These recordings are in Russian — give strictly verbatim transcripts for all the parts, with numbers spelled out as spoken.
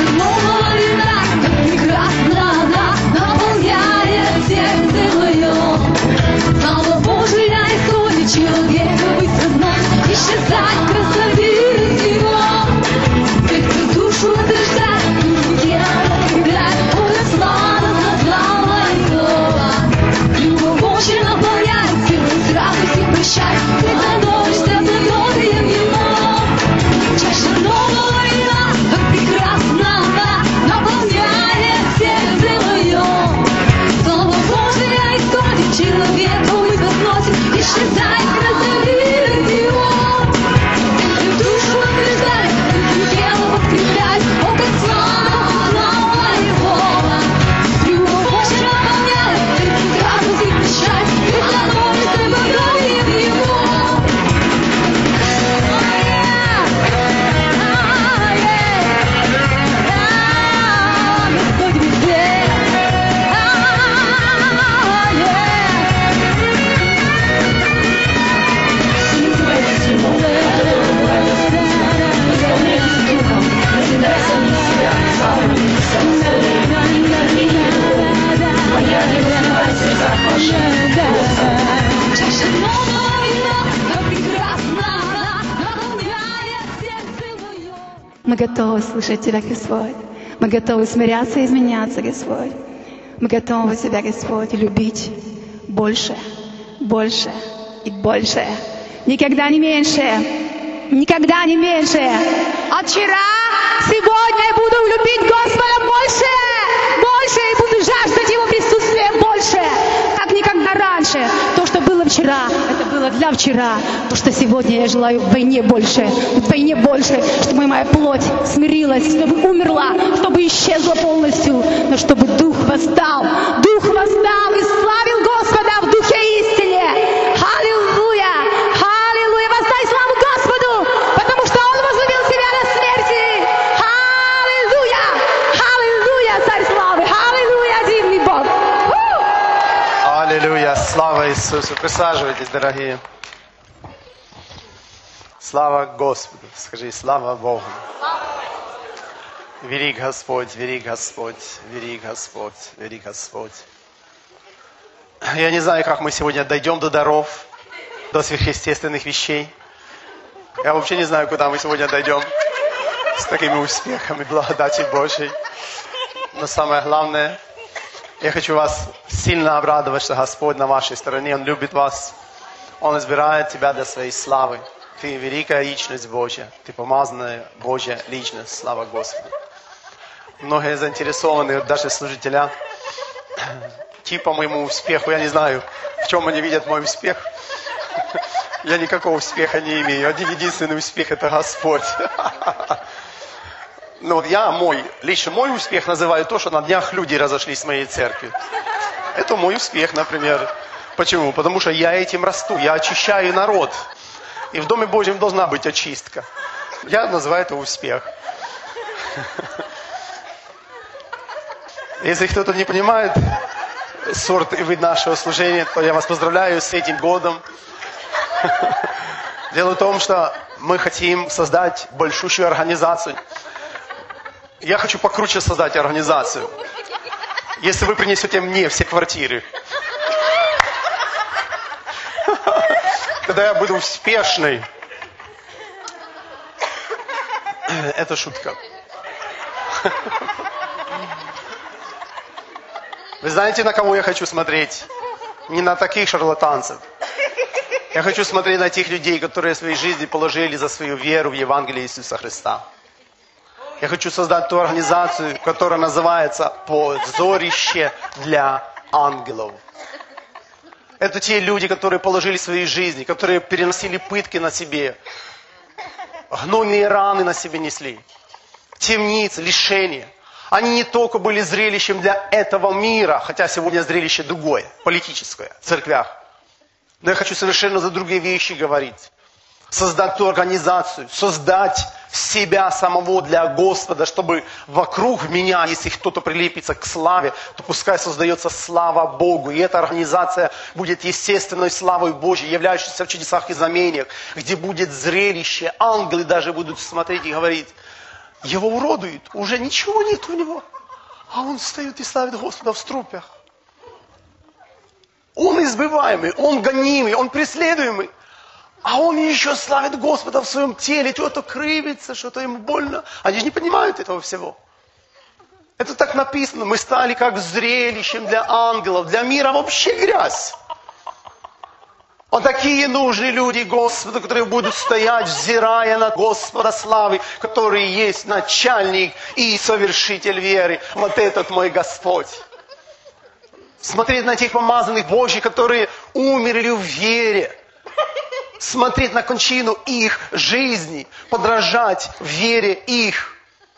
Мы готовы слышать Тебя, Господь. Мы готовы смиряться и изменяться, Господь. Мы готовы Тебя, Господь, любить больше, больше и больше. Никогда не меньше. Никогда не меньше. От вчера, сегодня я буду любить Господа больше, больше, и буду жаждать Его присутствия больше, как никогда раньше. То, что было вчера, это было для вчера. То, что сегодня я желаю вдвойне больше, вдвойне больше, чтобы моя плоть смирилась, чтобы умерла, чтобы исчезла полностью, но чтобы Дух восстал, Дух восстал и славил Господа в Духе истине. Аллилуйя! Аллилуйя! Воздай славу Господу, потому что Он возлюбил тебя до смерти. Аллилуйя! Аллилуйя! Царь славы! Аллилуйя! Дивный Бог! Аллилуйя! Слава Иисусу! Присаживайтесь, дорогие. Слава Господу! Скажи, слава Богу! Велик Господь, велик Господь, велик Господь, велик Господь. Я не знаю, как мы сегодня дойдем до даров, до сверхъестественных вещей. Я вообще не знаю, куда мы сегодня дойдем с такими успехами благодати Божьей. Но самое главное, я хочу вас сильно обрадовать, что Господь на вашей стороне. Он любит вас. Он избирает тебя для своей славы. Ты великая личность Божья. Ты помазанная Божья личность. Слава Господу. Многие заинтересованы, даже служителя, типа моему успеху. Я не знаю, в чем они видят мой успех. Я никакого успеха не имею. Один единственный успех – это Господь. Но вот я мой, лично мой успех называю то, что на днях люди разошлись с моей церкви. Это мой успех, например. Почему? Потому что я этим расту, я очищаю народ. И в Доме Божьем должна быть очистка. Я называю это успех. Если кто-то не понимает сорт и вид нашего служения, то я вас поздравляю с этим годом. Дело в том, что мы хотим создать большущую организацию. Я хочу покруче создать организацию. Если вы принесете мне все квартиры, когда я буду успешный. Это шутка. Вы знаете, на кого я хочу смотреть? Не на таких шарлатанцев. Я хочу смотреть на тех людей, которые в своей жизни положили за свою веру в Евангелие Иисуса Христа. Я хочу создать ту организацию, которая называется «Позорище для ангелов». Это те люди, которые положили свои жизни, которые переносили пытки на себе, гнойные раны на себе несли, темницы, лишения. Они не только были зрелищем для этого мира, хотя сегодня зрелище другое, политическое, в церквях. Но я хочу совершенно за другие вещи говорить. Создать ту организацию, создать себя самого для Господа, чтобы вокруг меня, если кто-то прилепится к славе, то пускай создается слава Богу. И эта организация будет естественной славой Божьей, являющейся в чудесах и знамениях, где будет зрелище. Ангелы даже будут смотреть и говорить: Его уродуют, уже ничего нет у него. А он встает и славит Господа в струпьях. Он избываемый, он гонимый, он преследуемый. А он еще славит Господа в своем теле. Что-то кривится, что-то ему больно. Они же не понимают этого всего. Это так написано. Мы стали как зрелищем для ангелов. Для мира вообще грязь. Вот такие нужны люди Господу, которые будут стоять, взирая на Господа славы, который есть начальник и совершитель веры. Вот этот мой Господь. Смотреть на тех помазанных Божьих, которые умерли в вере. Смотреть на кончину их жизни. Подражать в вере их.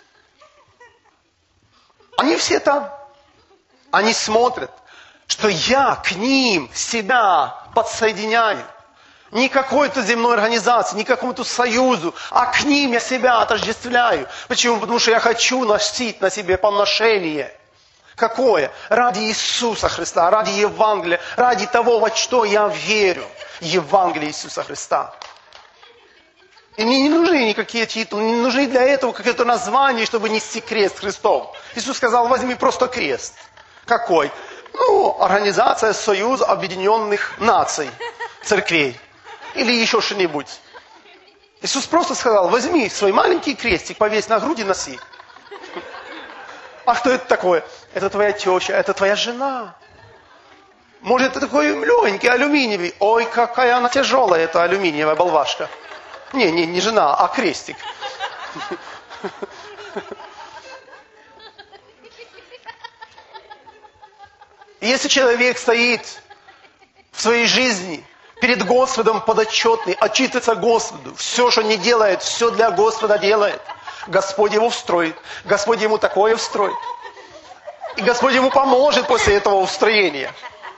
Они все там. Они смотрят, что я к ним себя подсоединяю. Не какой-то земной организации, не какому-то союзу, а к ним я себя отождествляю. Почему? Потому что я хочу носить на себе поношение. Какое? Ради Иисуса Христа, ради Евангелия, ради того, во что я верю. Евангелие Иисуса Христа. И мне не нужны никакие титулы, не нужны для этого какие-то названия, чтобы нести крест Христов. Иисус сказал, возьми просто крест. Какой? Ну, организация, союз объединенных наций, церквей. Или еще что-нибудь. Иисус просто сказал, возьми свой маленький крестик, повесь на грудь и носи. А что это такое? Это твоя теща, это твоя жена. Может, это такой легенький, алюминиевый. Ой, какая она тяжелая, эта алюминиевая болвашка. Не, не, не жена, а крестик. Если человек стоит в своей жизни перед Господом подотчетный, отчитывается Господу, все, что не делает, все для Господа делает, Господь его встроит, Господь ему такое встроит. И Господь ему поможет после этого устроения.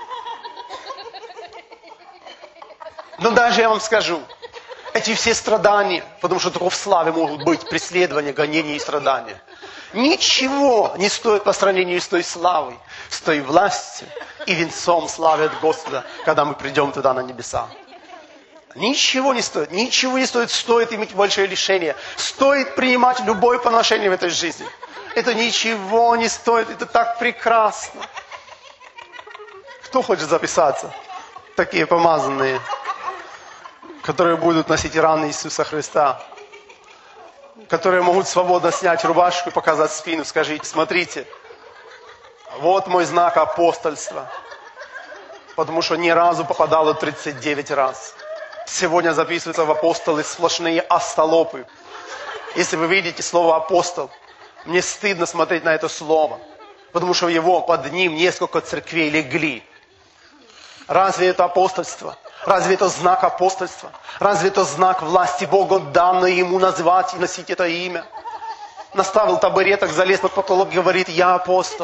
Но даже я вам скажу, эти все страдания, потому что только в славе могут быть преследования, гонения и страдания, ничего не стоит по сравнению с той славой, с той властью и венцом славы от Господа, когда мы придем туда на небеса. Ничего не стоит, ничего не стоит, стоит иметь большое лишение, стоит принимать любое поношение в этой жизни. Это ничего не стоит, это так прекрасно. Кто хочет записаться? Такие помазанные, которые будут носить раны Иисуса Христа, которые могут свободно снять рубашку и показать спину, скажите, смотрите, вот мой знак апостольства, потому что ни разу попадало тридцать девять раз. Сегодня записываются в апостолы сплошные остолопы. Если вы видите слово апостол, мне стыдно смотреть на это слово, потому что его под ним несколько церквей легли. Разве это апостольство? Разве это знак апостольства? Разве это знак власти Бога, данной ему назвать и носить это имя? Наставил табуреток, залез под потолок, говорит, я апостол.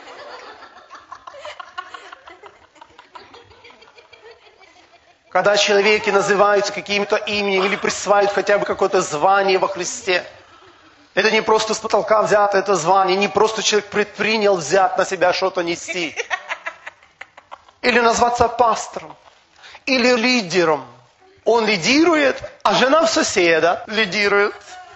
Когда человеки называются каким-то именем или присваивают хотя бы какое-то звание во Христе, это не просто с потолка взято это звание, не просто человек предпринял взять на себя что-то нести. Или назваться пастором. Или лидером. Он лидирует, а жена в соседа лидирует.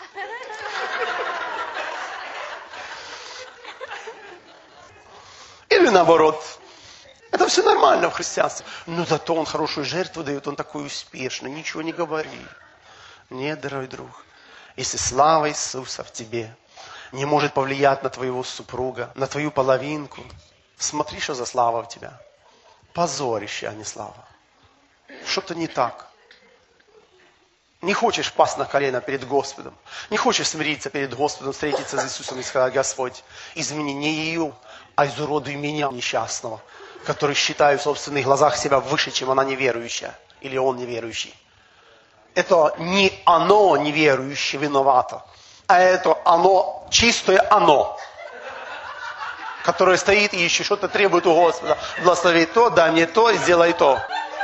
Или наоборот. Это все нормально в христианстве. Но зато он хорошую жертву дает, он такой успешный, ничего не говори. Нет, дорогой друг. Если слава Иисуса в тебе не может повлиять на твоего супруга, на твою половинку, смотри, что за слава в тебя. Позорище, а не слава. Что-то не так. Не хочешь пасть на колено перед Господом. Не хочешь смириться перед Господом, встретиться с Иисусом и сказать, Господь, измени не ее, а изуродуй меня, несчастного, который считаю в собственных глазах себя выше, чем она неверующая. Или он неверующий. Это не оно неверующее виновато, а это оно, чистое оно, которое стоит и еще что-то требует у Господа. Благослови то, дай мне то, сделай то.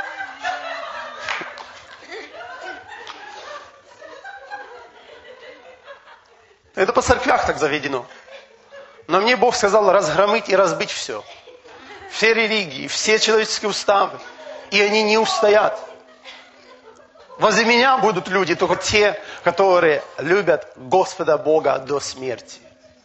Это по церквях так заведено. Но мне Бог сказал разгромить и разбить все. Все религии, все человеческие уставы. И они не устоят. Возле меня будут люди, только те, которые любят Господа Бога до смерти.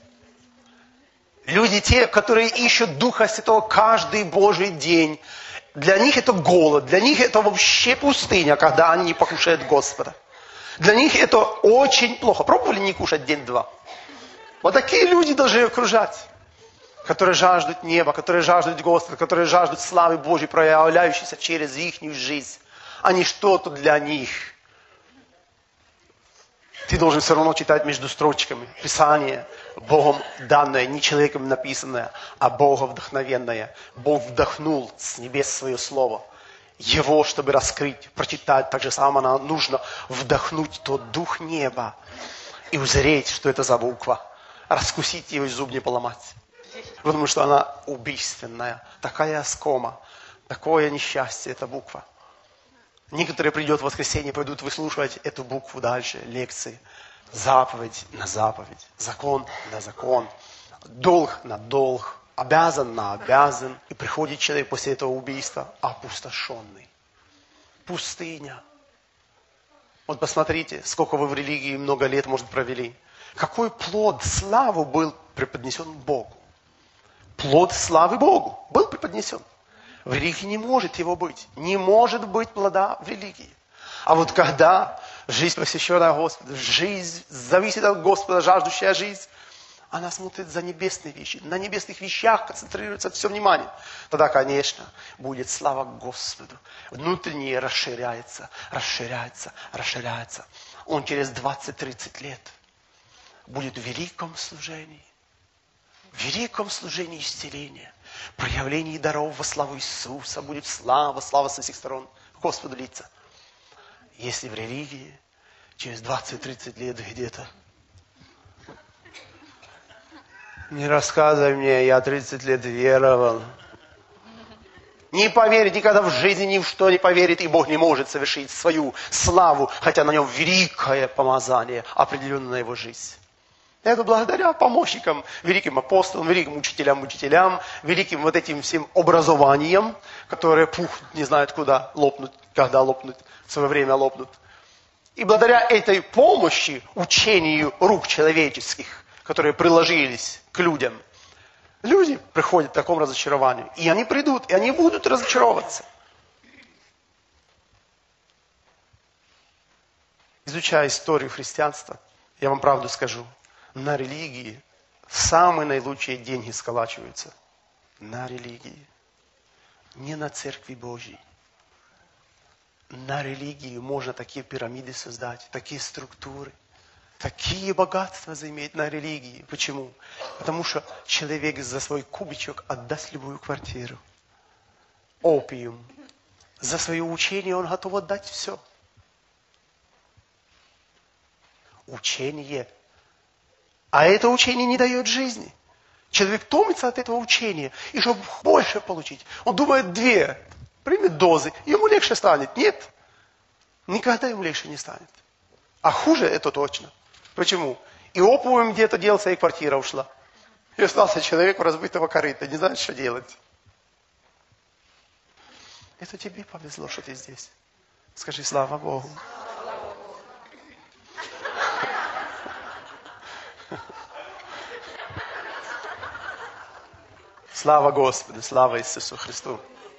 Люди те, которые ищут Духа Святого каждый Божий день. Для них это голод, для них это вообще пустыня, когда они не покушают Господа. Для них это очень плохо. Пробовали не кушать день-два? Вот такие люди должны окружать, которые жаждут неба, которые жаждут Господа, которые жаждут славы Божьей, проявляющейся через их жизнь, а не что-то для них. Ты должен все равно читать между строчками Писание, Богом данное, не человеком написанное, а Богом вдохновенное. Бог вдохнул с небес свое слово. Его, чтобы раскрыть, прочитать, так же самое нам нужно вдохнуть тот дух неба и узреть, что это за буква. Раскусить ее и зуб не поломать. Потому что она убийственная. Такая оскома, такое несчастье, эта буква. Некоторые придут в воскресенье, пойдут выслушивать эту букву дальше, лекции. Заповедь на заповедь, закон на закон, долг на долг, обязан на обязан. И приходит человек после этого убийства опустошенный. Пустыня. Вот посмотрите, сколько вы в религии много лет, может, провели. Какой плод славы был преподнесен Богу. Плод славы Богу был преподнесен. В религии не может его быть. Не может быть плода в религии. А вот когда жизнь посвященная Господу, жизнь зависит от Господа, жаждущая жизнь, она смотрит за небесные вещи. На небесных вещах концентрируется все внимание. Тогда, конечно, будет слава Господу. Внутреннее расширяется, расширяется, расширяется. Он через двадцать-тридцать лет будет в великом служении. В великом служении исцеления, проявлении даров во славу Иисуса, будет слава, слава со всех сторон Господу литься. Если в религии через двадцать-тридцать лет где-то, не рассказывай мне, я тридцать лет веровал. Не поверит, никогда в жизни ни в что не поверит, и Бог не может совершить свою славу, хотя на нем великое помазание, определенно на его жизнь. Это благодаря помощникам, великим апостолам, великим учителям, учителям, великим вот этим всем образованиям, которые пухнут, не знают куда лопнут, когда лопнут, в свое время лопнут. И благодаря этой помощи, учению рук человеческих, которые приложились к людям, люди приходят к такому разочарованию. И они придут, и они будут разочаровываться. Изучая историю христианства, я вам правду скажу, на религии самые наилучшие деньги сколачиваются. На религии. Не на Церкви Божьей. На религии можно такие пирамиды создать, такие структуры, такие богатства заиметь на религии. Почему? Потому что человек за свой кубичок отдаст любую квартиру. Опиум. За свое учение он готов отдать все. Учение. А это учение не дает жизни. Человек томится от этого учения. И чтобы больше получить, он думает две, примет дозы, ему легче станет. Нет, никогда ему легче не станет. А хуже это точно. Почему? И опиум где-то делся, и квартира ушла. И остался человек у разбитого корыта, не знает, что делать. Это тебе повезло, что ты здесь. Скажи, слава Богу. Слава Господу, слава Иисусу Христу.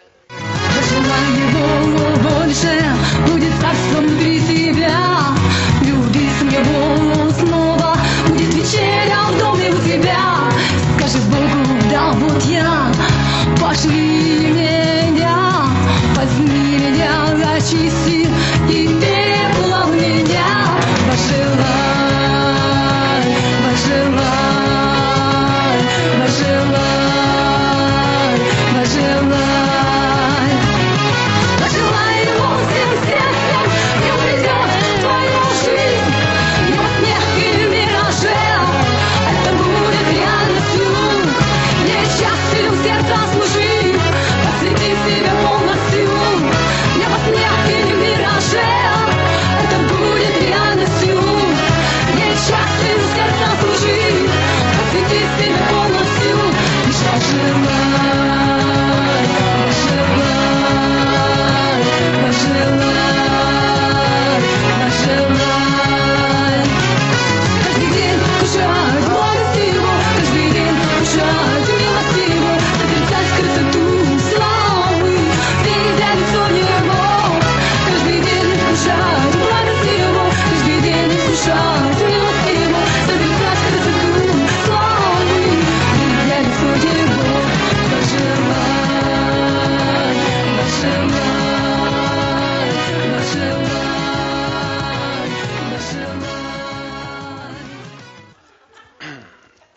Желаю Его больше, будет царство внутри тебя. Любить Его снова, будет вечеря в доме у тебя. Скажи Богу, да, вот я, пошли меня, возьми меня, очисти и переплавь меня. Пожелай, пожелай, пожелай. Пожелай, пожелай Его всем сердцем, и он придет в твою жизнь. И вот не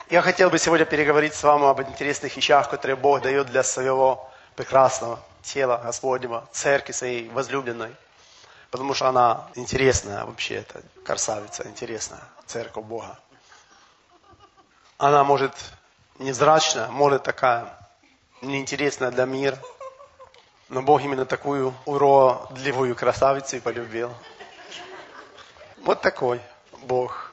Я хотел бы сегодня переговорить с вами об интересных вещах, которые Бог дает для своего прекрасного тела Господнего, церкви своей возлюбленной. Потому что она интересная вообще, это красавица, интересная церковь Бога. Она может невзрачная, может такая неинтересная для мира. Но Бог именно такую уродливую красавицу и полюбил. Вот такой Бог.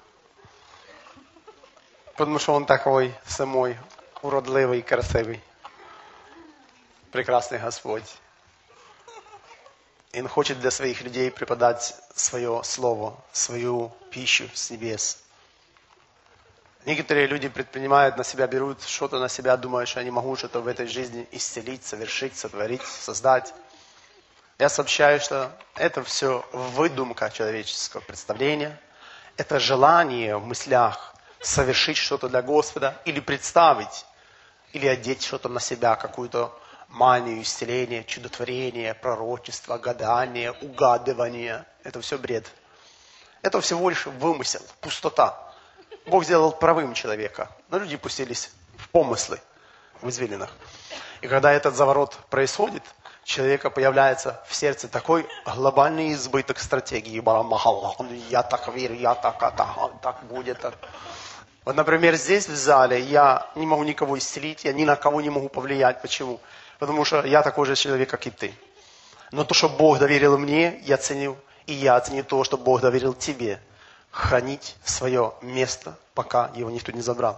Потому что Он такой самой уродливый и красивый. Прекрасный Господь. И Он хочет для своих людей преподать свое слово, свою пищу с небес. Некоторые люди предпринимают на себя, берут что-то на себя, думают, что они могут что-то в этой жизни исцелить, совершить, сотворить, создать. Я сообщаю, что это все выдумка человеческого представления. Это желание в мыслях совершить что-то для Господа или представить, или одеть что-то на себя, какую-то манию, исцеления, чудотворения, пророчество, гадание, угадывание. Это все бред. Это всего лишь вымысел, пустота. Бог сделал правым человека, но люди пустились в помыслы, в извилинах. И когда этот заворот происходит, у человека появляется в сердце такой глобальный избыток стратегии. Я так верю, я так, а так, так будет. Так. Вот, например, здесь в зале я не могу никого исцелить, я ни на кого не могу повлиять. Почему? Потому что я такой же человек, как и ты. Но то, что Бог доверил мне, я ценю. И я ценю то, что Бог доверил тебе. Хранить свое место, пока его никто не забрал.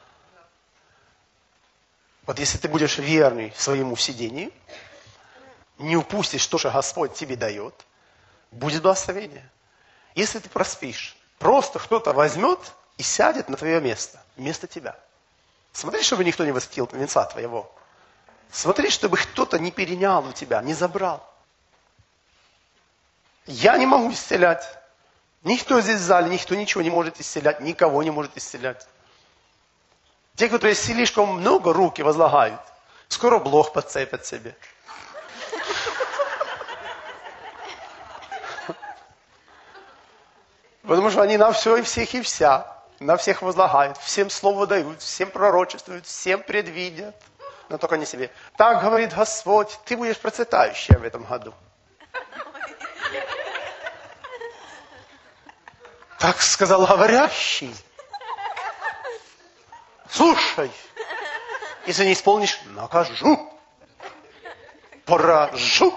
Вот если ты будешь верный своему сидению, не упустишь то, что Господь тебе дает, будет благословение. Если ты проспишь, просто кто-то возьмет и сядет на твое место, вместо тебя. Смотри, чтобы никто не восхитил венца твоего. Смотри, чтобы кто-то не перенял у тебя, не забрал. Я не могу исцелять. Никто здесь в зале, никто ничего не может исцелять, никого не может исцелять. Те, которые слишком много руки возлагают, скоро блох подцепят себе. Потому что они на все и всех и вся, на всех возлагают, всем слово дают, всем пророчествуют, всем предвидят, но только не себе. Так говорит Господь, ты будешь процветающая в этом году. Так сказал говорящий. Слушай, если не исполнишь, накажу. Поражу.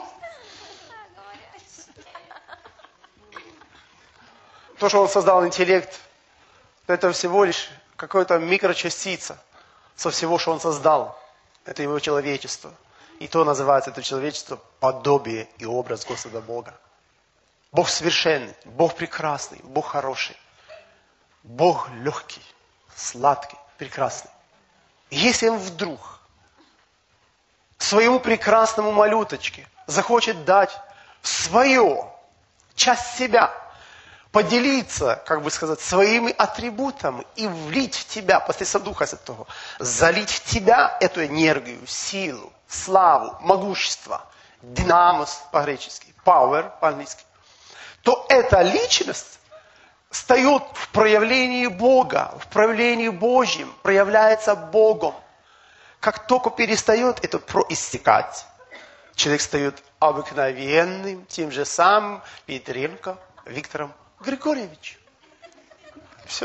То, что он создал интеллект, это всего лишь какая-то микрочастица со всего, что он создал. Это его человечество. И то называется это человечество подобие и образ Господа Бога. Бог совершенный, Бог прекрасный, Бог хороший. Бог легкий, сладкий, прекрасный. И если он вдруг своему прекрасному малюточке захочет дать свое, часть себя, поделиться, как бы сказать, своими атрибутами и влить в тебя, посредством Духа Святого, залить в тебя эту энергию, силу, славу, могущество, динамос по-гречески, power по-английски, то эта личность встает в проявлении Бога, в проявлении Божьем, проявляется Богом. Как только перестает это проистекать, человек стает обыкновенным, тем же самым Петренко Виктором Григорьевичем. Все.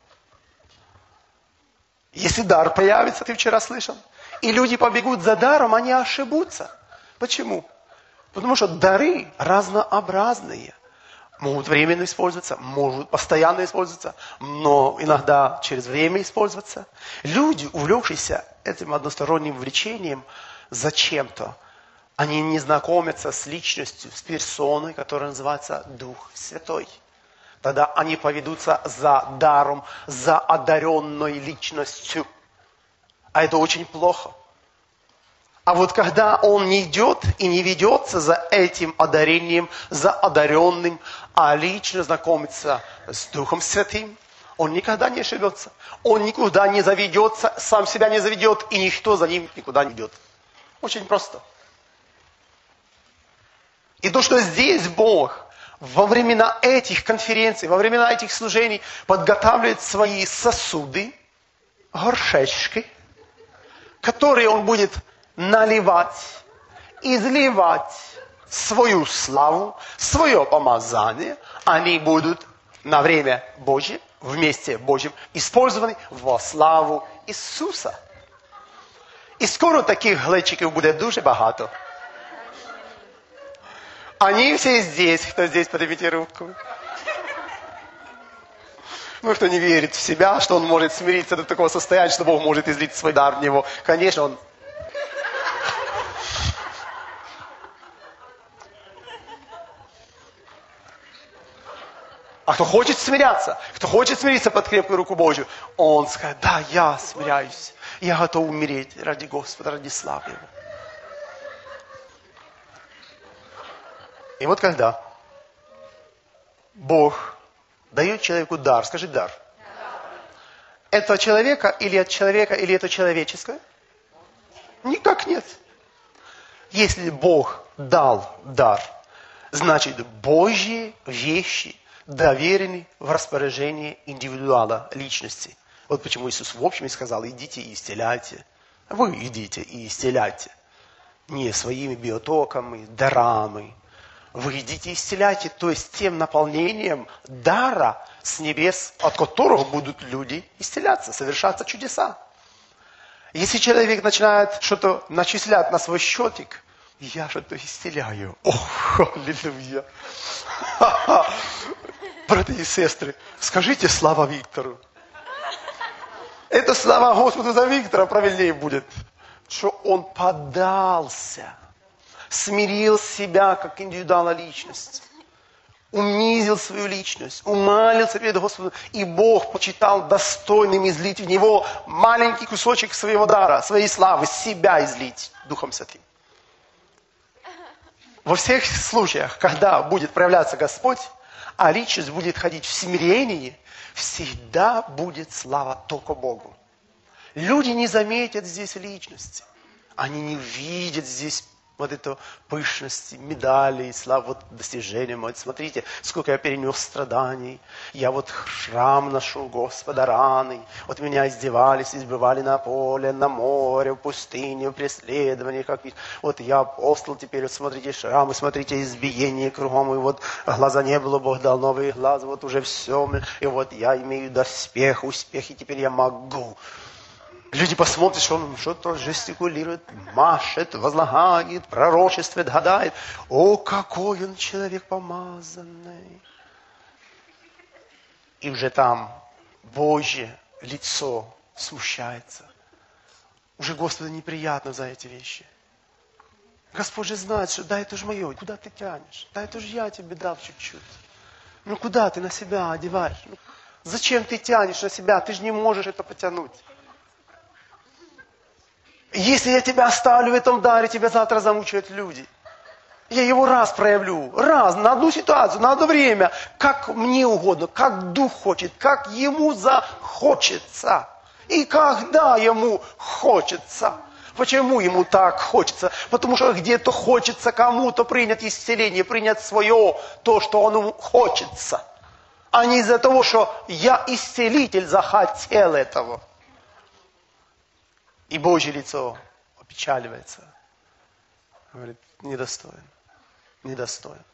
Если дар появится, ты вчера слышал, и люди побегут за даром, они ошибутся. Почему? Потому что дары разнообразные. Могут временно использоваться, могут постоянно использоваться, но иногда через время использоваться. Люди, увлекшиеся этим односторонним влечением зачем-то, они не знакомятся с личностью, с персоной, которая называется Дух Святой. Тогда они поведутся за даром, за одаренной личностью. А это очень плохо. А вот когда он не идет и не ведется за этим одарением, за одаренным, а лично знакомится с Духом Святым, он никогда не ошибется. Он никуда не заведется, сам себя не заведет, и никто за ним никуда не идет. Очень просто. И то, что здесь Бог во времена этих конференций, во времена этих служений подготавливает свои сосуды, горшечки, которые он будет наливать, изливать свою славу, свое помазание. Они будут на время Божье, вместе Божьим, использованы во славу Ісуса. І скоро таких глечиків буде дуже багато. Они все здесь. Кто здесь, поднимите руку. Ну, кто не верит в себя, что он может смириться до такого состояния, что Бог может излить свой дар в него. Конечно, он... А кто хочет смиряться, кто хочет смириться под крепкую руку Божью, он скажет: да, я смиряюсь. Я готов умереть ради Господа, ради славы Его. И вот когда Бог дает человеку дар, скажи дар. Это человека или от человека, или это человеческое? Никак нет. Если Бог дал дар, значит Божьи вещи доверены в распоряжение индивидуала, личности. Вот почему Иисус в общем и сказал: идите и исцеляйте. Вы идите и исцеляйте. Не своими биотоками, дарами. Вы идите и исцеляйте, то есть тем наполнением дара с небес, от которого будут люди исцеляться, совершаться чудеса. Если человек начинает что-то начислять на свой счетик, я что-то исцеляю. Ох, аллилуйя. Братья и сестры, скажите слава Виктору. Это слава Господу за Виктора правильнее будет. Что он подался, смирил себя как индивидуальная личность, унизил свою личность, умалился перед Господом, и Бог почитал достойным излить в него маленький кусочек своего дара, своей славы, себя излить Духом Святым. Во всех случаях, когда будет проявляться Господь, а личность будет ходить в смирении, всегда будет слава только Богу. Люди не заметят здесь личности. Они не видят здесь вот эту пышность, медали, славу, вот достижения мои. Смотрите, сколько я перенес страданий. Я вот шрам нашел Господа раны. Вот меня издевались, избивали на поле, на море, в пустыне, в преследовании. Как... Вот я апостол, теперь вот смотрите шрамы, смотрите избиение кругом. И вот глаза не было, Бог дал новые глаза. Вот уже все. И вот я имею доспех, успех, и теперь я могу. Люди посмотрят, что он что-то жестикулирует, машет, возлагает, пророчествует, гадает. О, какой он человек помазанный. И уже там Божье лицо смущается. Уже Господу неприятно за эти вещи. Господь же знает, что да, это же мое. Куда ты тянешь? Да, это же я тебе дал чуть-чуть. Ну, куда ты на себя одеваешь? Ну, зачем ты тянешь на себя? Ты же не можешь это потянуть. Если я тебя оставлю в этом даре, тебя завтра замучают люди. Я его раз проявлю, раз, на одну ситуацию, на одно время, как мне угодно, как Дух хочет, как ему захочется. И когда ему хочется. Почему ему так хочется? Потому что где-то хочется кому-то принять исцеление, принять свое, то, что он хочется. А не из-за того, что я исцелитель захотел этого. И Божье лицо опечаливается. Говорит, недостоин, недостоин.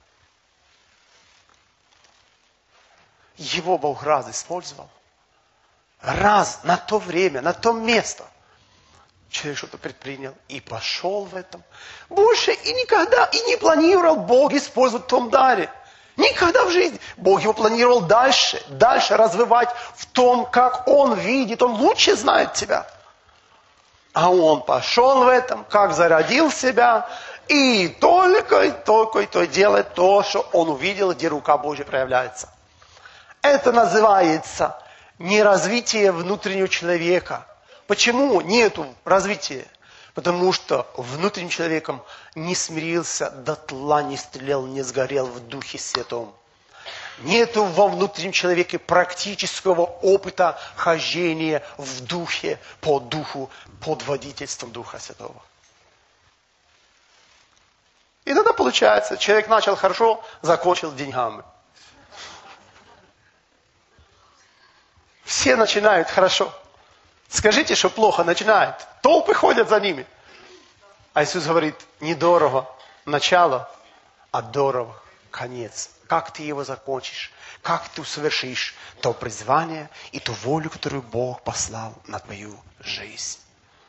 Его Бог раз использовал. Раз, на то время, на то место. Человек что-то предпринял и пошел в этом. Больше и никогда, и не планировал Бог использовать в том даре. Никогда в жизни. Бог его планировал дальше, дальше развивать в том, как Он видит. Он лучше знает тебя. А он пошел в этом, как зародил себя, и только, и только, и то делает то, что он увидел, где рука Божья проявляется. Это называется неразвитие внутреннего человека. Почему нету развития? Потому что внутренним человеком не смирился, дотла не стрелял, не сгорел в Духе Святом. Нету во внутреннем человеке практического опыта хождения в Духе, по Духу, под водительством Духа Святого. И тогда получается, человек начал хорошо, закончил деньгами. Все начинают хорошо. Скажите, что плохо, начинает. Толпы ходят за ними. А Иисус говорит, недорого начало, а дорого конец. Как ты его закончишь? Как ты совершишь то призвание и ту волю, которую Бог послал на твою жизнь?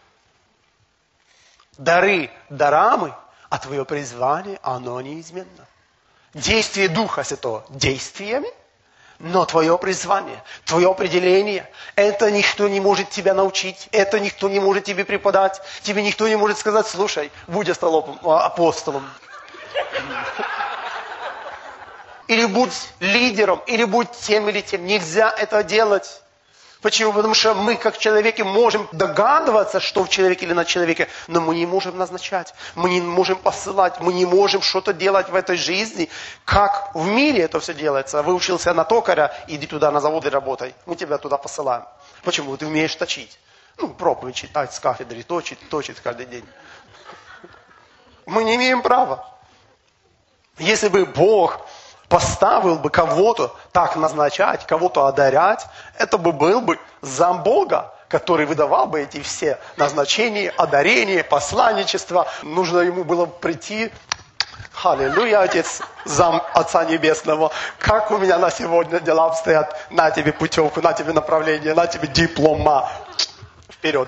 Дары дарами, а твое призвание, оно неизменно. Действие Духа Святого действиями, но твое призвание, твое определение, это никто не может тебя научить, это никто не может тебе преподать, тебе никто не может сказать, слушай, будь апостолом, или будь лидером, или будь тем или тем. Нельзя это делать. Почему? Потому что мы, как человеки, можем догадываться, что в человеке или на человеке, но мы не можем назначать, мы не можем посылать, мы не можем что-то делать в этой жизни, как в мире это все делается. Выучился на токаря, иди туда на завод и работай. Мы тебя туда посылаем. Почему? Ты умеешь точить. Ну, проповедь читать с кафедры, точить, точить каждый день. Мы не имеем права. Если бы Бог поставил бы кого-то так назначать, кого-то одарять, это бы был бы зам Бога, который выдавал бы эти все назначения, одарения, посланничества. Нужно ему было прийти, аллилуйя, Отец, зам Отца Небесного, как у меня на сегодня дела обстоят, на тебе путевку, на тебе направление, на тебе диплома. Вперед.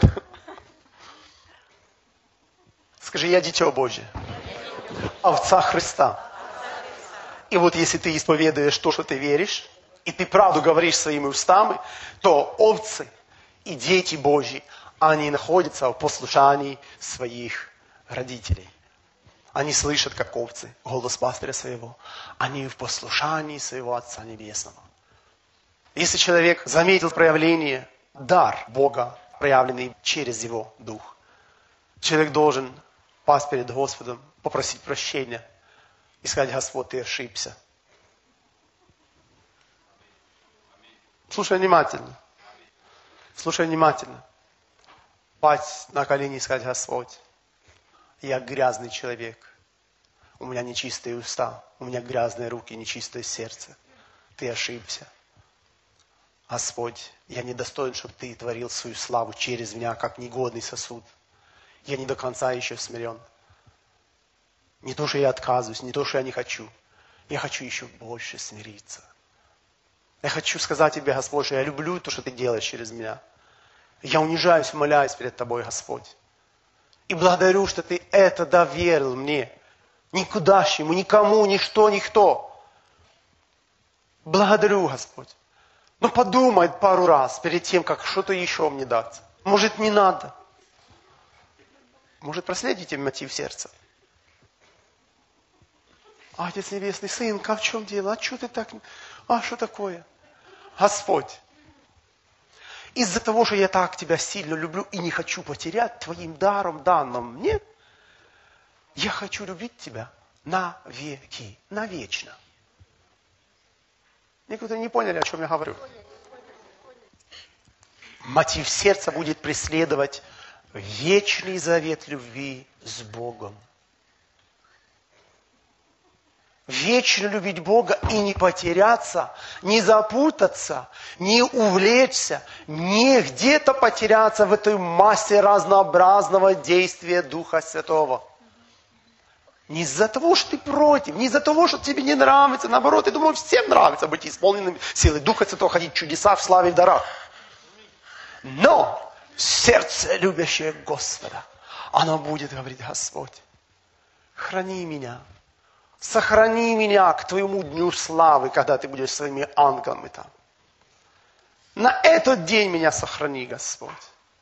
Скажи, я дитё Божье, овца Христа. И вот если ты исповедуешь то, что ты веришь, и ты правду говоришь своими устами, то овцы и дети Божьи, они находятся в послушании своих родителей. Они слышат, как овцы, голос пастыря своего. Они в послушании своего Отца Небесного. Если человек заметил проявление, дар Бога, проявленный через его дух, человек должен пасть перед Господом, попросить прощения и сказать, Господь, ты ошибся. Слушай внимательно. Слушай внимательно. Пасть на колени и сказать, Господь, я грязный человек. У меня нечистые уста, у меня грязные руки, нечистое сердце. Ты ошибся. Господь, я недостоин, чтобы Ты творил свою славу через меня, как негодный сосуд. Я не до конца еще смирен. Не то, что я отказываюсь, не то, что я не хочу. Я хочу еще больше смириться. Я хочу сказать Тебе, Господь, что я люблю то, что Ты делаешь через меня. Я унижаюсь, моляюсь перед Тобой, Господь. И благодарю, что Ты это доверил мне. Никудащему, никому, ничто, никто. Благодарю, Господь. Но подумай пару раз перед тем, как что-то еще мне дать. Может, не надо. Может, проследите мотив сердца. А, Отец Небесный, Сынка, а в чем дело? А что ты так? А что такое? Господь, из-за того, что я так Тебя сильно люблю и не хочу потерять Твоим даром данным мне, я хочу любить Тебя навеки, навечно. Некоторые не поняли, о чем я говорю. Мотив сердца будет преследовать вечный завет любви с Богом. Вечно любить Бога и не потеряться, не запутаться, не увлечься, не где-то потеряться в этой массе разнообразного действия Духа Святого. Не из-за того, что ты против, не из-за того, что тебе не нравится. Наоборот, я думаю, всем нравится быть исполненным силой Духа Святого, ходить в чудеса, в славе и в дарах. Но сердце, любящее Господа, оно будет говорить, Господь, храни меня. Сохрани меня к Твоему дню славы, когда Ты будешь своими ангелами там. На этот день меня сохрани, Господь.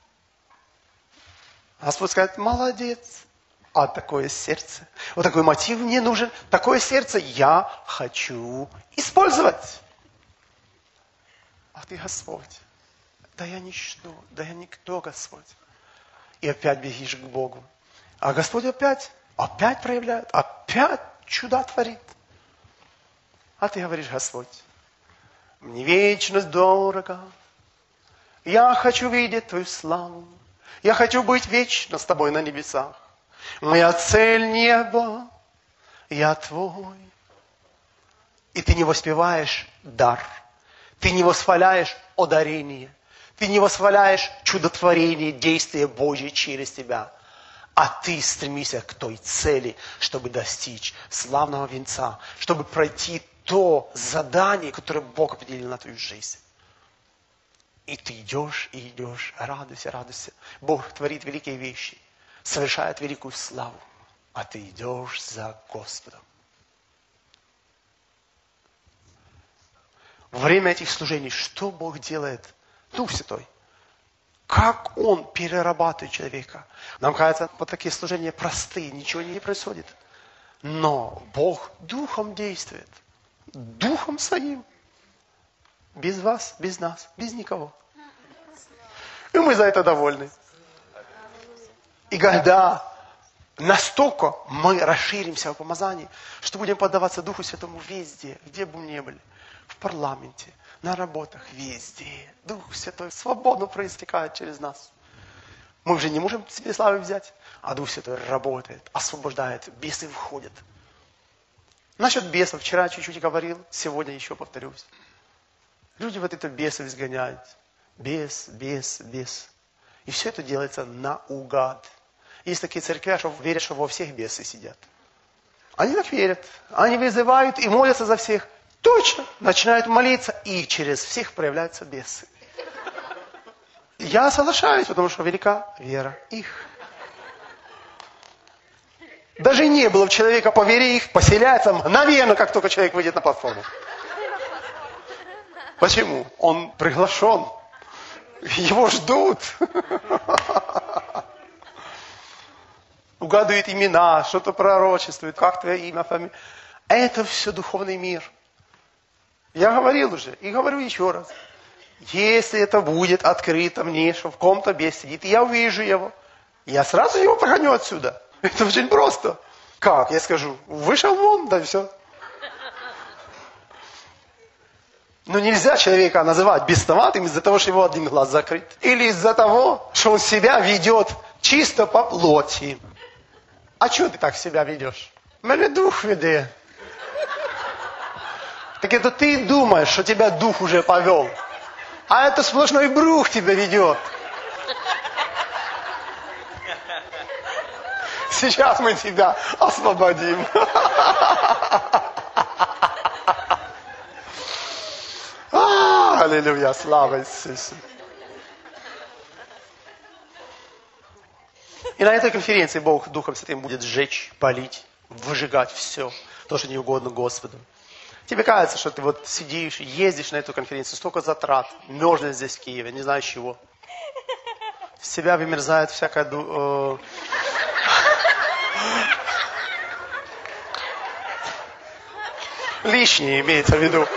Господь скажет, молодец. А такое сердце, вот такой мотив мне нужен, такое сердце я хочу использовать. А Ты, Господь, да я ничто, да я никто, Господь. И опять бегишь к Богу. А Господь опять, опять проявляет, опять чудо творит. А ты говоришь, Господь, мне вечность дорого. Я хочу видеть Твою славу. Я хочу быть вечно с Тобой на небесах. Моя цель небо, я Твой. И ты не воспеваешь дар. Ты не восхваляешь одарение. Ты не восхваляешь чудотворение, действия Божьи через тебя. А ты стремишься к той цели, чтобы достичь славного венца, чтобы пройти то задание, которое Бог определил на твою жизнь. И ты идешь, и идешь, радуйся, радуйся. Бог творит великие вещи, совершает великую славу, а ты идешь за Господом. Во время этих служений, что Бог делает? Дух Святой. Как Он перерабатывает человека. Нам кажется, вот такие служения простые, ничего не происходит. Но Бог Духом действует. Духом Своим. Без вас, без нас, без никого. И мы за это довольны. И когда настолько мы расширимся в помазании, что будем поддаваться Духу Святому везде, где бы мы ни были. В парламенте, на работах, везде. Дух Святой свободно проистекает через нас. Мы уже не можем себе славы взять, а Дух Святой работает, освобождает, бесы входят. Насчет бесов, вчера чуть-чуть говорил, сегодня еще повторюсь. Люди вот это бесов изгоняют. Бес, бес, бес. И все это делается наугад. Есть такие церкви, что верят, что во всех бесы сидят. Они так верят. Они вызывают и молятся за всех. Точно. Начинают молиться, и через всех проявляются бесы. Я соглашаюсь, потому что велика вера их. Даже не было у человека по вере их, поселяется мгновенно, как только человек выйдет на платформу. Почему? Он приглашен. Его ждут. Угадывают имена, что-то пророчествуют, как твое имя, фамилия. Это все духовный мир. Я говорил уже и говорю еще раз. Если это будет открыто мне, что в ком-то бес сидит, и я увижу его, я сразу его прогоню отсюда. Это очень просто. Как? Я скажу, вышел вон, да все. Но нельзя человека называть бесноватым из-за того, что его один глаз закрыт. Или из-за того, что он себя ведет чисто по плоти. А что ты так себя ведешь? Меня дух ведет. Так это ты думаешь, что тебя дух уже повел. А это сплошной брух тебя ведет. Сейчас мы тебя освободим. Аллилуйя, слава Иисусу. И на этой конференции Бог Духом Святым будет сжечь, палить, выжигать все, то, что не угодно Господу. Тебе кажется, что ты вот сидишь, ездишь на эту конференцию, столько затрат, мерзнешь здесь в Киеве, не знаешь чего. В себя вымерзает всякая... Э... Лишнее имеется в виду.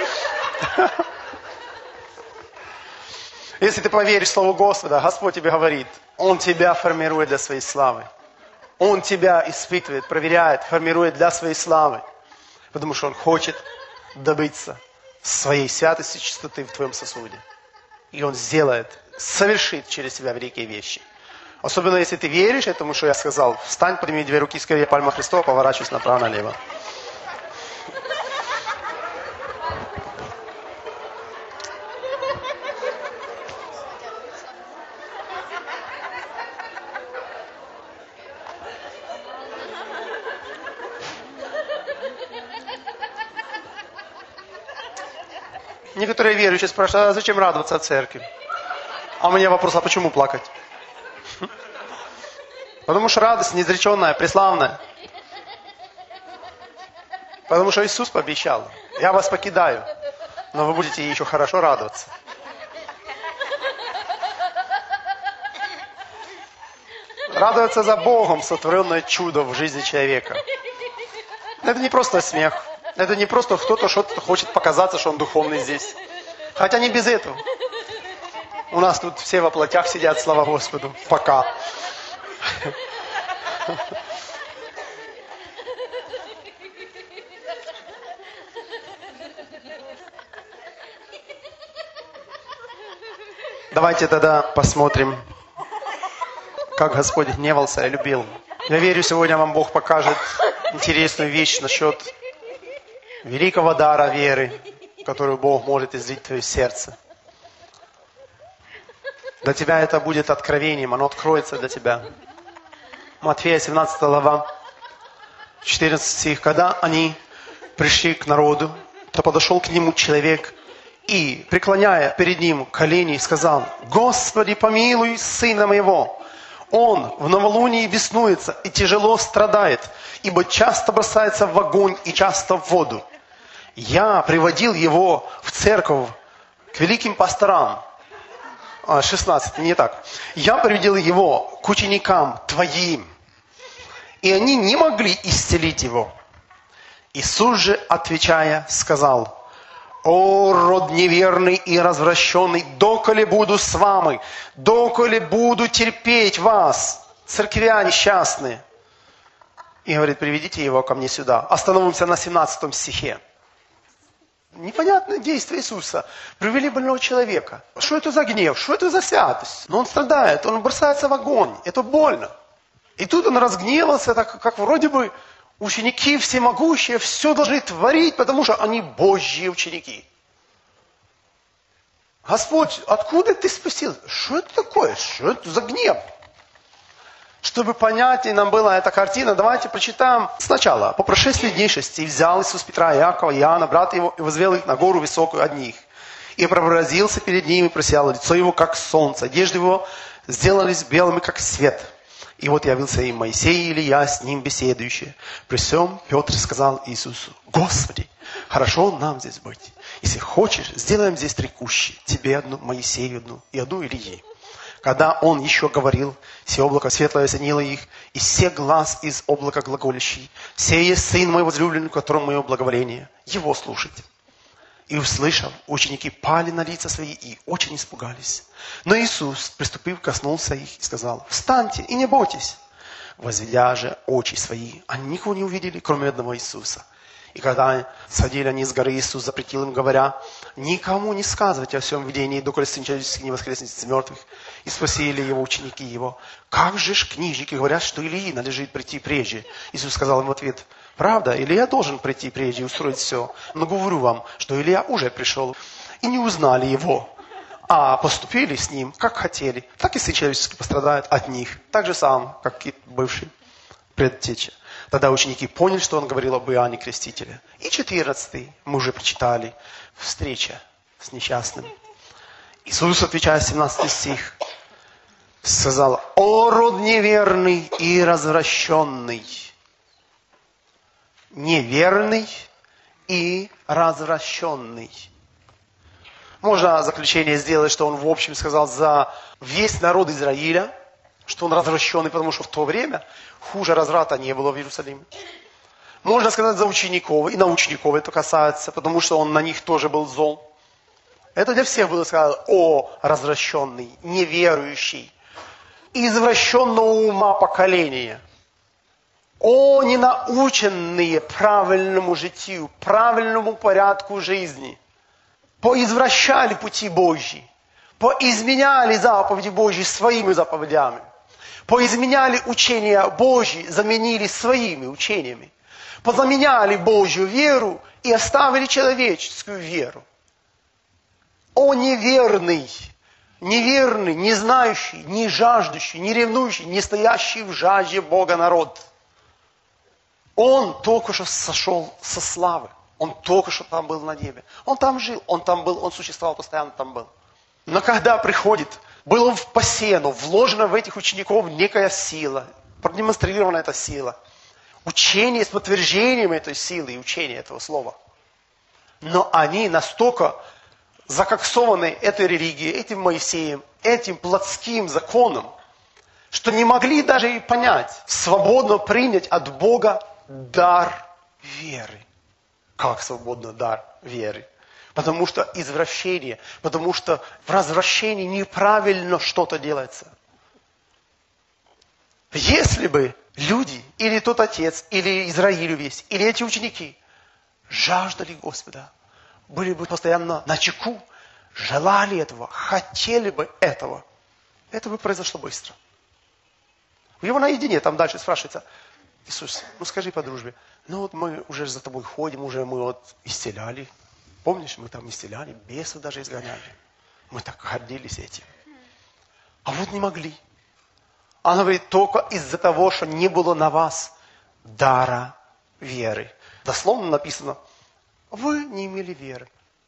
Если ты поверишь в Слово Господа, Господь тебе говорит, Он тебя формирует для своей славы. Он тебя испытывает, проверяет, формирует для своей славы. Потому что Он хочет добиться своей святости, чистоты в твоем сосуде. И Он сделает, совершит через тебя великие вещи. Особенно если ты веришь этому, что я сказал. Встань, подними две руки, скорее пальма Христова, поворачивайся направо-налево. Некоторые верующие спрашивают, а зачем радоваться церкви? А у меня вопрос, а почему плакать? Потому что радость неизреченная, преславная. Потому что Иисус пообещал, я вас покидаю, но вы будете еще хорошо радоваться. Радоваться за Богом сотворенное чудо в жизни человека. Это не просто смех. Это не просто кто-то что-то хочет показаться, что он духовный здесь. Хотя не без этого. У нас тут все во плотях сидят, слава Господу. Пока. Давайте тогда посмотрим, как Господь гневался и любил. Я верю, сегодня вам Бог покажет интересную вещь насчет великого дара веры, которую Бог может излить в твое сердце. Для тебя это будет откровением, оно откроется для тебя. Матфея семнадцатая глава, четырнадцатый стих. Когда они пришли к народу, то подошел к нему человек и, преклоняя перед ним колени, сказал: «Господи, помилуй сына моего. Он в новолунии беснуется и тяжело страдает, ибо часто бросается в огонь и часто в воду. Я приводил его в церковь к великим пасторам». шестнадцать, не так. «Я приводил его к ученикам твоим, и они не могли исцелить его». Иисус же, отвечая, сказал: «О, род неверный и развращенный, доколе буду с вами, доколе буду терпеть вас, церквя несчастные». И говорит: «Приведите его ко мне сюда». Остановимся на семнадцатом стихе. Непонятное действие Иисуса. Привели больного человека. Что это за гнев? Что это за святость? Но он страдает, он бросается в огонь. Это больно. И тут он разгневался, так как вроде бы ученики всемогущие все должны творить, потому что они Божьи ученики. Господь, откуда ты спасил? Что это такое? Что это за гнев? Чтобы понятнее нам была эта картина, давайте прочитаем сначала. «По прошествии дней шести взял Иисус Петра, Иакова, Иоанна, брата его, и возвел их на гору высокую одних. И преобразился перед ними, просияло лицо его, как солнце, одежды его сделались белыми, как свет. И вот явился им Моисей и Илия, с ним беседующие. При всем Петр сказал Иисусу: Господи, хорошо нам здесь быть. Если хочешь, сделаем здесь три кущи, тебе одну, Моисею одну и одну Илии». Когда он еще говорил, все облако светлое осенило их, и все глаз из облака глаголящий: «Сей есть Сын мой возлюбленный, которому мое благоволение, его слушайте». И услышав, ученики пали на лица свои и очень испугались. Но Иисус, приступив, коснулся их и сказал: «Встаньте и не бойтесь». Возведя же очи свои, они никого не увидели, кроме одного Иисуса. И когда сходили они с горы, Иисус запретил им, говоря: «Никому не сказывайте о всем видении, доколе Сын Человеческий не воскреснет из мертвых». И спросили его ученики его: «Как же ж книжники говорят, что Илии надлежит прийти прежде?» Иисус сказал им в ответ: «Правда, Илия должен прийти прежде и устроить все. Но говорю вам, что Илия уже пришел, и не узнали его, а поступили с ним, как хотели. Так и Сын Человеческий пострадает от них, так же сам, как и бывший предтеча». Тогда ученики поняли, что он говорил об Иоанне Крестителе. И четырнадцатый, мы уже прочитали, встреча с несчастным. Иисус, отвечая, семнадцатый стих, сказал: «О, род неверный и развращенный». Неверный и развращенный. Можно заключение сделать, что он в общем сказал за весь народ Израиля, что он развращенный, потому что в то время хуже разврата не было в Иерусалиме. Можно сказать за учеников, и на учеников это касается, потому что он на них тоже был зол. Это для всех было сказано: «О, развращенный, неверующий, извращенного ума поколения, о, ненаученные правильному житию, правильному порядку жизни, поизвращали пути Божьи, поизменяли заповеди Божьи своими заповедями, поизменяли учения Божьи, заменили своими учениями, позаменяли Божью веру и оставили человеческую веру. О, неверный, неверный, не знающий, не жаждущий, не ревнующий, не стоящий в жажде Бога народ. Он только что сошел со славы. Он только что там был на небе. Он там жил, он там был, он существовал, постоянно там был. Но когда приходит, было посеяно, вложено в этих учеников некая сила, продемонстрирована эта сила. Учение с подтверждением этой силы и учения этого слова. Но они настолько закоксованы этой религией, этим Моисеем, этим плотским законом, что не могли даже и понять, свободно принять от Бога дар веры. Как свободно дар веры? Потому что извращение, потому что в развращении неправильно что-то делается. Если бы люди, или тот отец, или Израиль весь, или эти ученики жаждали Господа, были бы постоянно начеку, желали этого, хотели бы этого, это бы произошло быстро. У него наедине там дальше спрашивается: Иисус, ну скажи по дружбе, ну вот мы уже за тобой ходим, уже мы вот исцеляли. Помнишь, мы там исцеляли, бесов даже изгоняли. Мы так гордились этим. Вот не могли. Она говорит, только из-за того, что не было на вас дара веры. Дословно написано, вы не имели веры.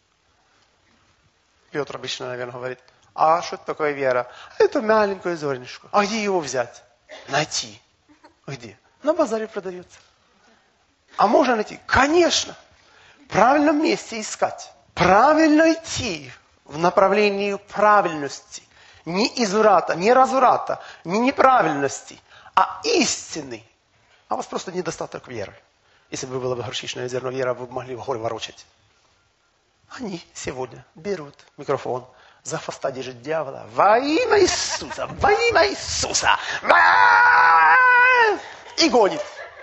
Петр обычно, наверное, говорит, а что это такое вера? Это маленькое зернышко. А где его взять? Найти. Где? На базаре продается. А можно найти? Конечно. В правильном месте искать. Правильно идти в направлении правильности. Не изврата, не разврата, не неправильности, а истины. А у вас просто недостаток веры. Если бы было бы горчичное зерно вера, вы бы могли горы ворочать. Они сегодня берут микрофон, за хвоста держит дьявола. Во имя Иисуса! Во имя Иисуса! И гонит.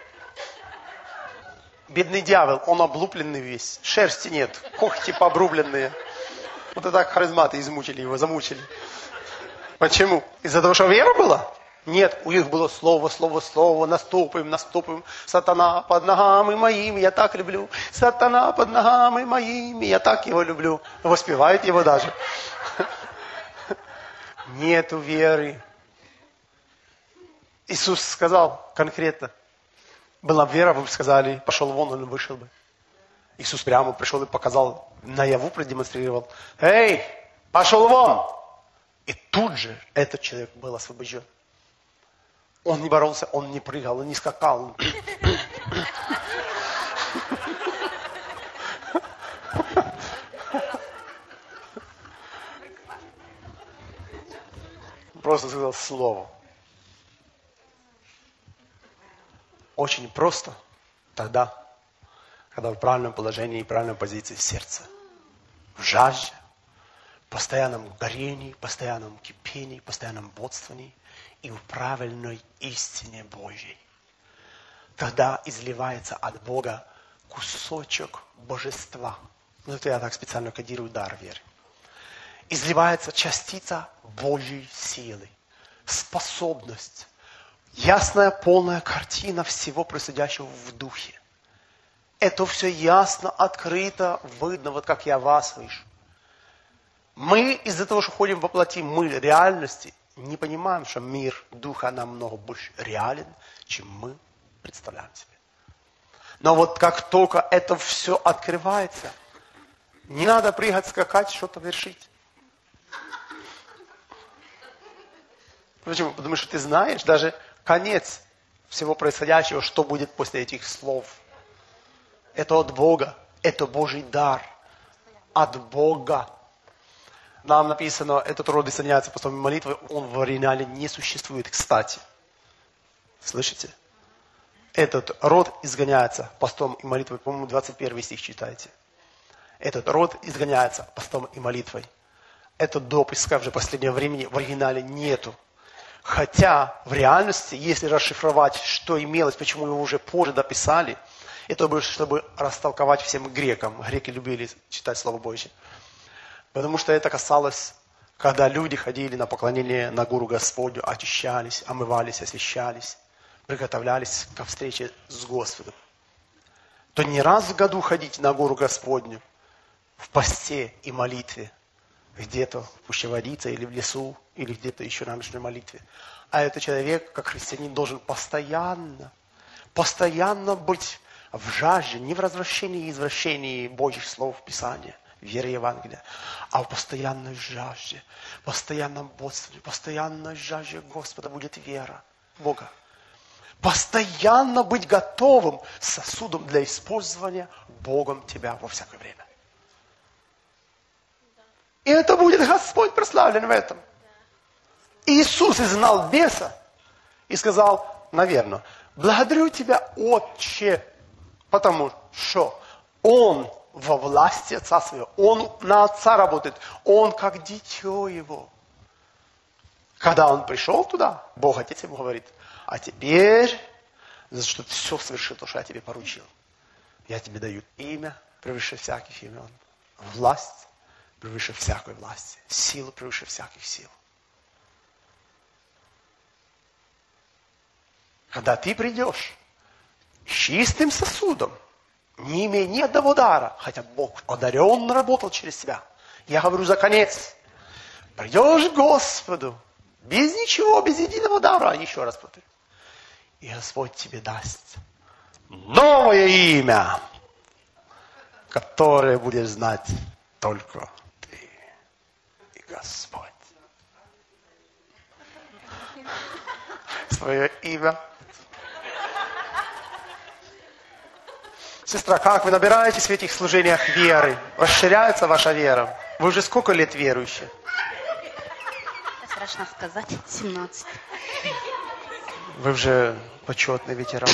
Бедный дьявол, он облупленный весь. Шерсти нет, когти побрубленные. Вот это так харизматы измучили его, замучили. Почему? Из-за того, что вера была? Нет, у них было слово, слово, слово, наступим, наступим. Сатана под ногами моими, я так люблю. Сатана под ногами моими, я так его люблю. Воспевают его даже. Нету веры. Иисус сказал конкретно. Была вера, вы бы сказали, пошел вон, он вышел бы. Иисус прямо пришел и показал, наяву продемонстрировал. Эй, пошел вон! И тут же этот человек был освобожден. Он не боролся, он не прыгал, он не скакал. Он... Просто сказал слово. Очень просто тогда, когда в правильном положении и правильной позиции сердца. В жажде, в постоянном горении, в постоянном кипении, в постоянном бодствовании и в правильной истине Божьей. Тогда изливается от Бога кусочек божества. Ну, это я так специально кодирую дар веры. Изливается частица Божьей силы, способность, ясная полная картина всего происходящего в духе. Это все ясно, открыто, видно, вот как я вас вижу. Мы из-за того, что ходим во плоти, мы реальности, не понимаем, что мир духа намного больше реален, чем мы представляем себе. Но вот как только это все открывается, не надо прыгать, скакать, что-то вершить. Почему? Потому что ты знаешь даже конец всего происходящего, что будет после этих слов. Это от Бога, это Божий дар. От Бога. Нам написано, этот род изгоняется постом и молитвой, он в оригинале не существует, кстати. Слышите? Этот род изгоняется постом и молитвой. По-моему, двадцать первый стих читайте. Этот род изгоняется постом и молитвой. Этот допуск в последнее время в оригинале нету. Хотя в реальности, если расшифровать, что имелось, почему его уже позже дописали, это было, чтобы растолковать всем грекам. Греки любили читать Слово Божье. Потому что это касалось, когда люди ходили на поклонение на гору Господню, очищались, омывались, освящались, приготовлялись ко встрече с Господом. То не раз в году ходить на гору Господню в посте и молитве, где-то в пущеводице или в лесу, или где-то еще на ночной молитве. А этот человек, как христианин, должен постоянно, постоянно быть в жажде, не в развращении и извращении Божьих слов Писания, веры Евангелия, а в постоянной жажде, постоянном бодствовании, постоянной жажде Господа будет вера Бога. Постоянно быть готовым сосудом для использования Богом тебя во всякое время. И это будет Господь прославлен в этом. Иисус знал беса и сказал, наверное, благодарю тебя, Отче, потому что Он во власти Отца Своего, Он на Отца работает, Он как дитё Его. Когда Он пришел туда, Бог Отец ему говорит, а теперь, за что ты все совершил, то, что я тебе поручил, я тебе даю имя превыше всяких имен, власть превыше всякой власти, силу превыше всяких сил. Когда ты придешь с чистым сосудом, не имея ни одного дара, хотя Бог одаренно работал через тебя. Я говорю за конец. Придешь к Господу Без ничего, без единого дара. Еще раз повторю. И Господь тебе даст новое имя, которое будешь знать только ты и Господь. Свое имя. Сестра, как вы набираетесь в этих служениях веры? Расширяется ваша вера? Вы уже сколько лет верующие? Страшно сказать, семнадцать. Вы уже почетный ветеран.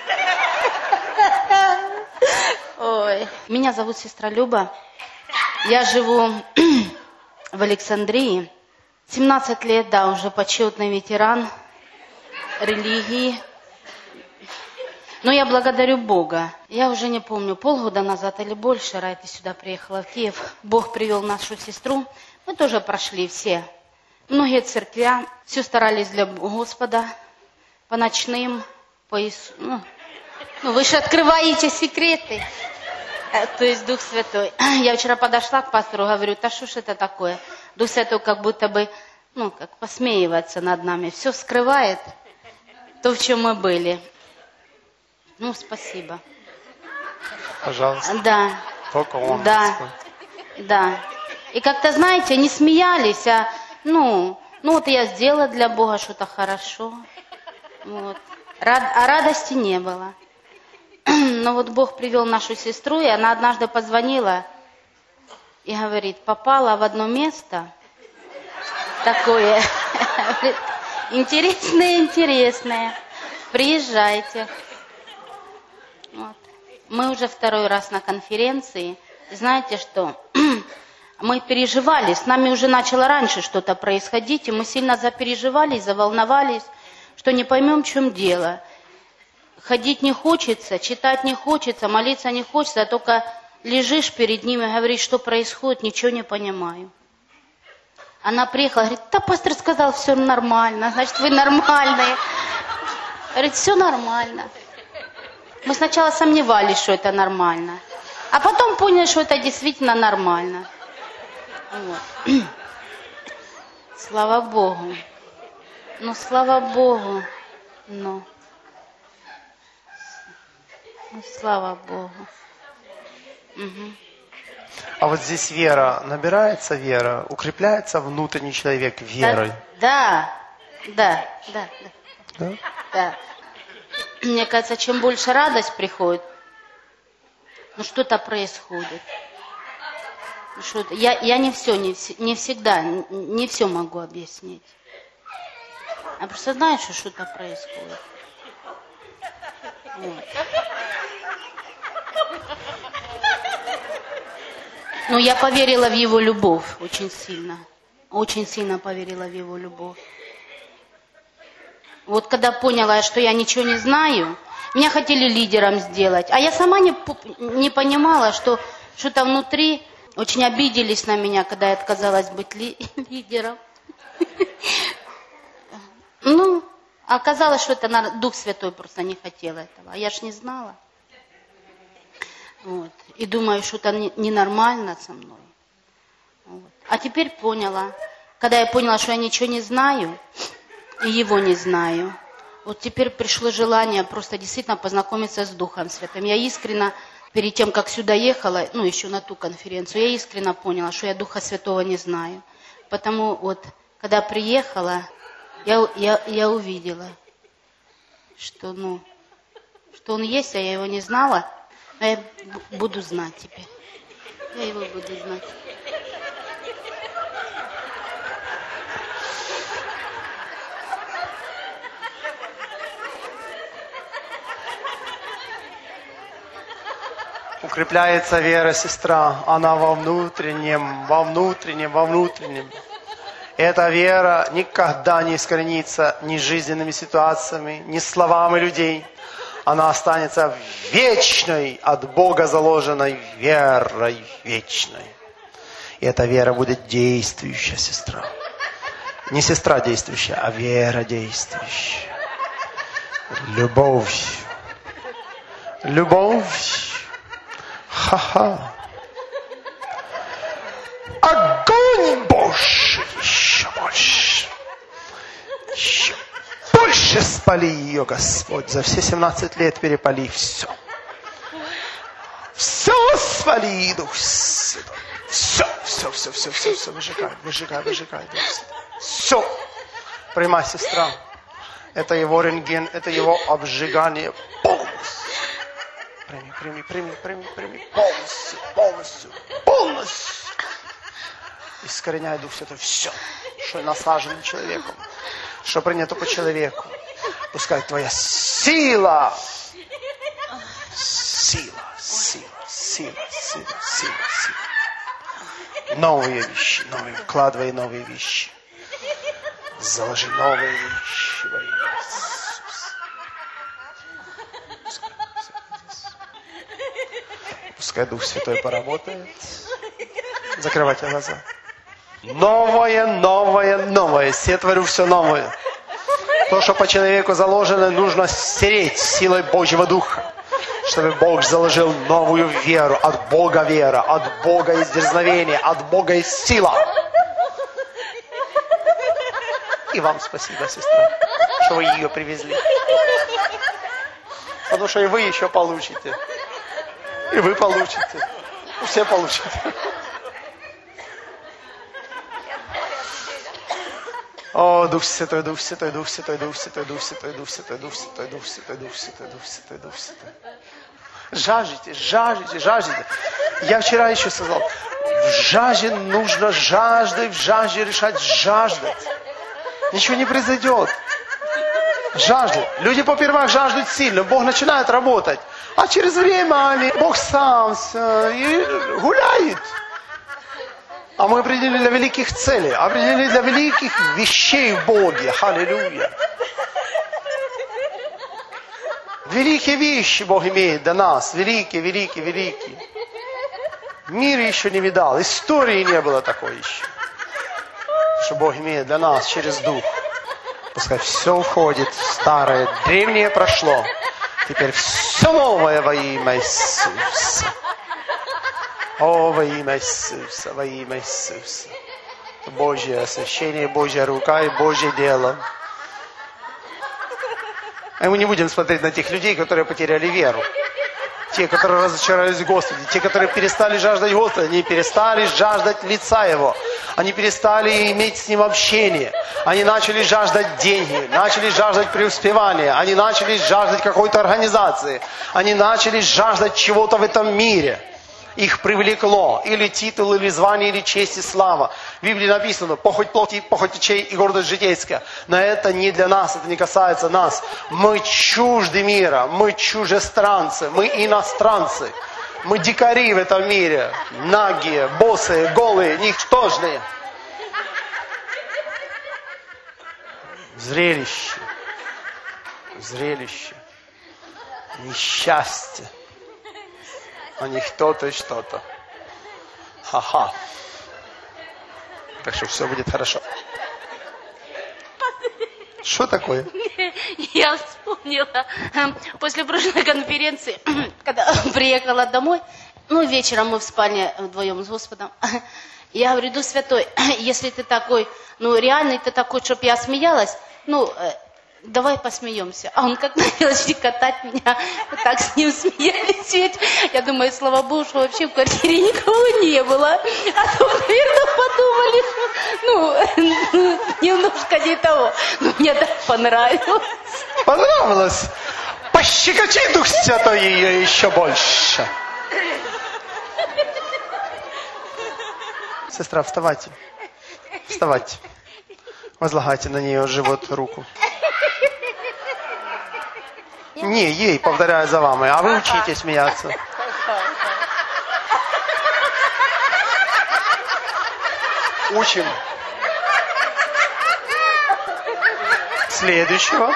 Ой. Меня зовут сестра Люба. Я живу в Александрии. семнадцать лет, да, уже почетный ветеран религии. Но я благодарю Бога. Я уже не помню, полгода назад или больше, Райта сюда приехала в Киев. Бог привел нашу сестру. Мы тоже прошли все. Многие церквя, все старались для Господа. По ночным, по Иисусу. Ну, ну, вы же открываете секреты. То есть Дух Святой. Я вчера подошла к пастору, говорю, да что ж это такое? Дух Святой как будто бы, ну, как посмеивается над нами. Все скрывает то, в чем мы были. Ну, спасибо. Пожалуйста. Да. Только он. Да. Да. И как-то, знаете, не смеялись, а, ну, ну вот я сделала для Бога что-то хорошо. Вот. Рад, а радости не было. Но вот Бог привел нашу сестру, и она однажды позвонила и говорит, попала в одно место такое интересное, интересное. Приезжайте. Вот. Мы уже второй раз на конференции. Знаете что? Мы переживали, с нами уже начало раньше что-то происходить, и мы сильно запереживали, заволновались, что не поймем, в чем дело. Ходить не хочется, читать не хочется, молиться не хочется, а только лежишь перед ними и говоришь, что происходит, ничего не понимаю. Она приехала, говорит, да пастор сказал, все нормально, значит, вы нормальные. Говорит, все нормально. Мы сначала сомневались, что это нормально, а потом поняли, что это действительно нормально. Вот. Слава Богу. Ну, слава Богу. Ну. Ну, слава Богу. Угу. А вот здесь вера, набирается вера, укрепляется внутренний человек верой. Да, да, да, да. Да? Да. Мне кажется, чем больше радость приходит, ну что-то происходит. Что-то. Я, я не все, не, не всегда, не, не все могу объяснить. Я просто знаю, что что-то происходит. Вот. Но я поверила в его любовь очень сильно. Очень сильно поверила в его любовь. Вот когда поняла, что я ничего не знаю, меня хотели лидером сделать. А я сама не, не понимала, что что-то внутри очень обиделись на меня, когда я отказалась быть ли, лидером. Ну, оказалось, что это Дух Святой просто не хотел этого. А я ж не знала. Вот. И думаю, что это ненормально со мной. Вот. А теперь поняла. Когда я поняла, что я ничего не знаю, и его не знаю, вот теперь пришло желание просто действительно познакомиться с Духом Святым. Я искренне, перед тем, как сюда ехала, ну, еще на ту конференцию, я искренне поняла, что я Духа Святого не знаю. Потому вот, когда приехала, я, я, я увидела, что, ну, что он есть, а я его не знала, а я буду знать теперь. Я его буду знать. Укрепляется вера, сестра, она во внутреннем, во внутреннем, во внутреннем. Эта вера никогда не искоренится ни жизненными ситуациями, ни словами людей. Она останется вечной, от Бога заложенной верой вечной. И эта вера будет действующая, сестра. Не сестра действующая, а вера действующая. Любовь. Любовь. Ха-ха. Огонь Божий еще больше. Распали ее, Господь. За все семнадцать лет перепали все. Все спали, Дух Святой. Все, все, все, все, все, все. Выжигай, выжигай, выжигай, Дух Святой. Все. Принимай, сестра. Это его рентген, это его обжигание полностью. Прими, прими, прими, прими, прими. Полностью, полностью, полностью. Искореняй, Дух Святой, все, что насажено человеком, что принято по человеку. Пускай твоя сила, сила, сила, сила, сила, сила, сила. Новые вещи, новые, вкладывай новые вещи. Заложи новые вещи во имя Иисуса. Пускай Дух Святой поработает. Закрывайте глаза. Новое, новое, новое. Все творю все новое. То, что по человеку заложено, нужно стереть силой Божьего Духа. Чтобы Бог заложил новую веру. От Бога вера. От Бога есть дерзновение. От Бога есть сила. И вам спасибо, сестра, что вы ее привезли. Потому что и вы еще получите. И вы получите. Все получите. О, Дух Святой, Дух Святой, Дух Святой, Дух Святой, Дух Святой, Дух Святой, Дух Святой, Дух Святой, Дух Святой, Дух Святой, Дух Святой. Жаждите, жаждите, жаждите. Я вчера еще сказал, в жажде нужно жаждой, в жажде решать жаждать. Ничего не произойдет. Жаждут. Люди попервах жаждут сильно. Бог начинает работать. А через время они, Бог сам и гуляет. А мы определили для великих целей. Определили для великих вещей в Боге. Аллилуйя. Великие вещи Бог имеет для нас. Великие, великие, великие. Мир еще не видал. Истории не было такой еще. Что Бог имеет для нас через Дух. Пускай все уходит, старое, древнее прошло. Теперь все новое во имя Иисуса. О, во имя Иисуса, во имя Иисуса. Божье освящение, Божья рука и Божье дело. И мы не будем смотреть на тех людей, которые потеряли веру. Те, которые разочаровались в Господе, те, которые перестали жаждать Господа, они перестали жаждать лица Его. Они перестали иметь с Ним общение. Они начали жаждать деньги, начали жаждать преуспевания, они начали жаждать какой-то организации, они начали жаждать чего-то в этом мире. Их привлекло или титул, или звание, или честь и слава. В Библии написано, похоть плоти, похоть очей и гордость житейская. Но это не для нас, это не касается нас. Мы чужды мира, мы чужестранцы, мы иностранцы. Мы дикари в этом мире. Нагие, босые, голые, ничтожные. Зрелище. Зрелище. Несчастье. А не кто-то и что-то. Ха-ха. Так что все будет хорошо. Что такое? Я вспомнила. После прошлой конференции, когда приехала домой, ну, вечером мы в спальне вдвоем с Господом. Я говорю, Дух Святой, если ты такой, ну, реальный ты такой, чтоб я смеялась, ну, давай посмеемся. А он как начал щекотать меня, так с ним смеялись ведь. Я думаю, слава Богу, что вообще в квартире никого не было. А то, наверное, подумали, что, ну, немножко не того. Но мне так понравилось. Понравилось? Пощекочи, Дух Святой, ее еще больше. Сестра, вставайте. Вставайте. Возлагайте на нее живот руку. Не, ей, повторяю за вами, а вы учите смеяться. Учим. Следующего.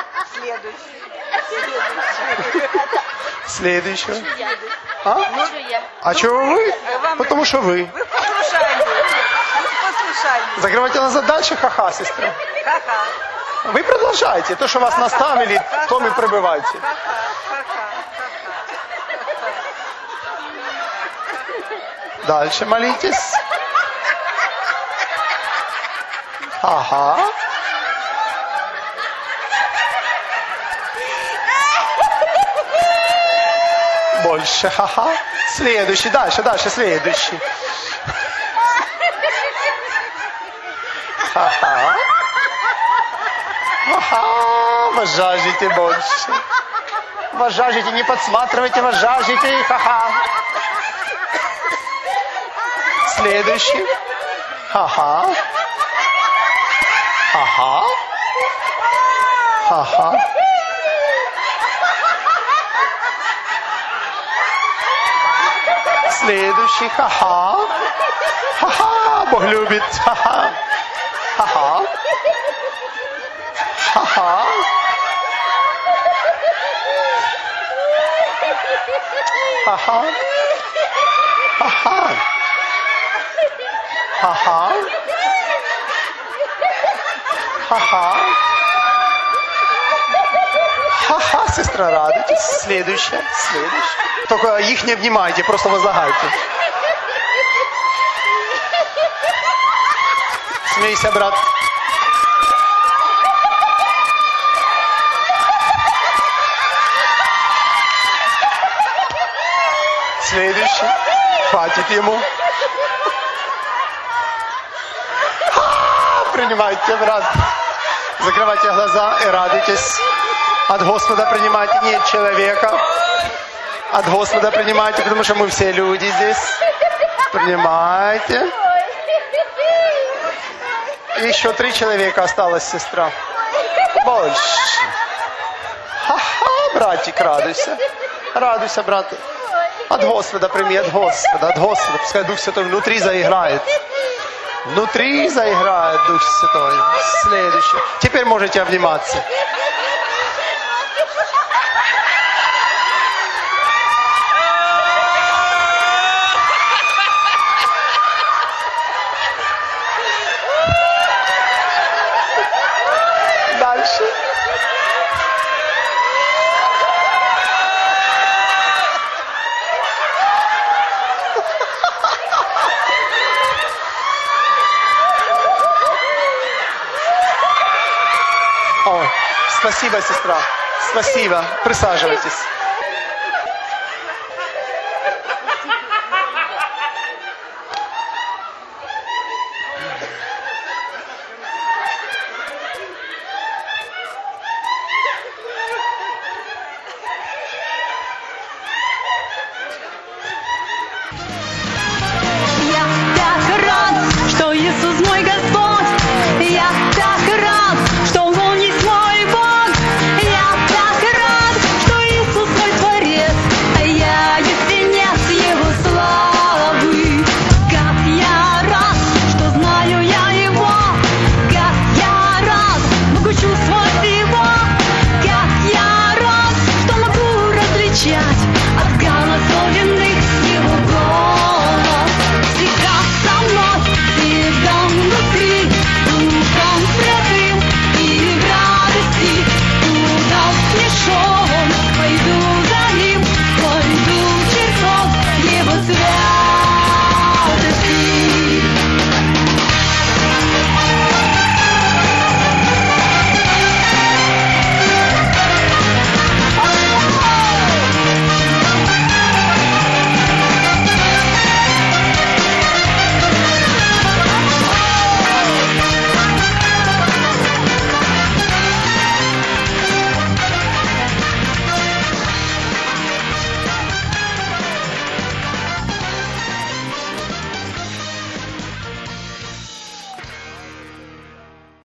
Следующего. А? А чего вы? Потому что вы. Вы послушали. Вы послушали. Закрывайте глаза дальше, ха-ха, сестра. Ха-ха. Вы продолжайте. То, что вас наставили, в том и пребывайте. Дальше молитесь. Ага. больше. Ха-ха. Следующий, дальше, дальше, следующий. Ха-ха. Ха-ха. Вы жаждете больше. Вы жаждете, не подсматривайте, вы жаждете. Ха-ха. Следующий. Ха-ха. Ха-ха. Ха-ха. Следующий. Ха-ха. Ха-ха. Бог любит. Ха-ха. Ха-ха. Ха-ха. Ха-ха. Ха-ха. Ха-ха. Ха-ха. Ха-ха, сестра, радуйтесь. Следующая, следующая. Только их не обнимайте, просто возлагайте. Смейся, брат. Следующий. Хватит ему. Принимайте, брат. Закрывайте глаза и радуйтесь. От Господа принимайте, нет человека. От Господа принимайте, потому что мы все люди здесь. Принимайте. И еще три человека осталось, сестра. Больше. Ха-ха, братик, радуйся. Радуйся, брат. От Господа прими, от Господа, от Господа. Пускай Дух Святой внутри заиграет. Внутри заиграет Дух Святой. Следующий. Теперь можете обниматься. Дальше. О, спасибо, сестра. Спасибо. Присаживайтесь.